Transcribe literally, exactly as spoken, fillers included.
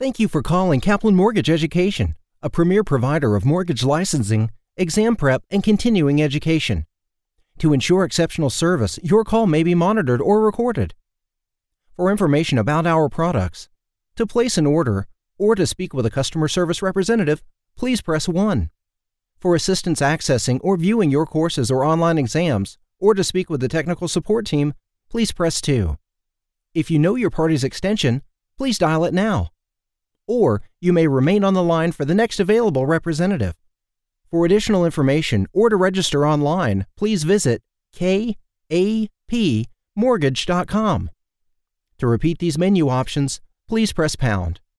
Thank you for calling Kaplan Mortgage Education, a premier provider of mortgage licensing, exam prep, and continuing education. To ensure exceptional service, your call may be monitored or recorded. For information about our products, to place an order, or to speak with a customer service representative, please press one. For assistance accessing or viewing your courses or online exams, or to speak with the technical support team, please press two. If you know your party's extension, please dial it now. Or you may remain on the line for the next available representative. For additional information or to register online, please visit K A P mortgage dot com. To repeat these menu options, please press pound.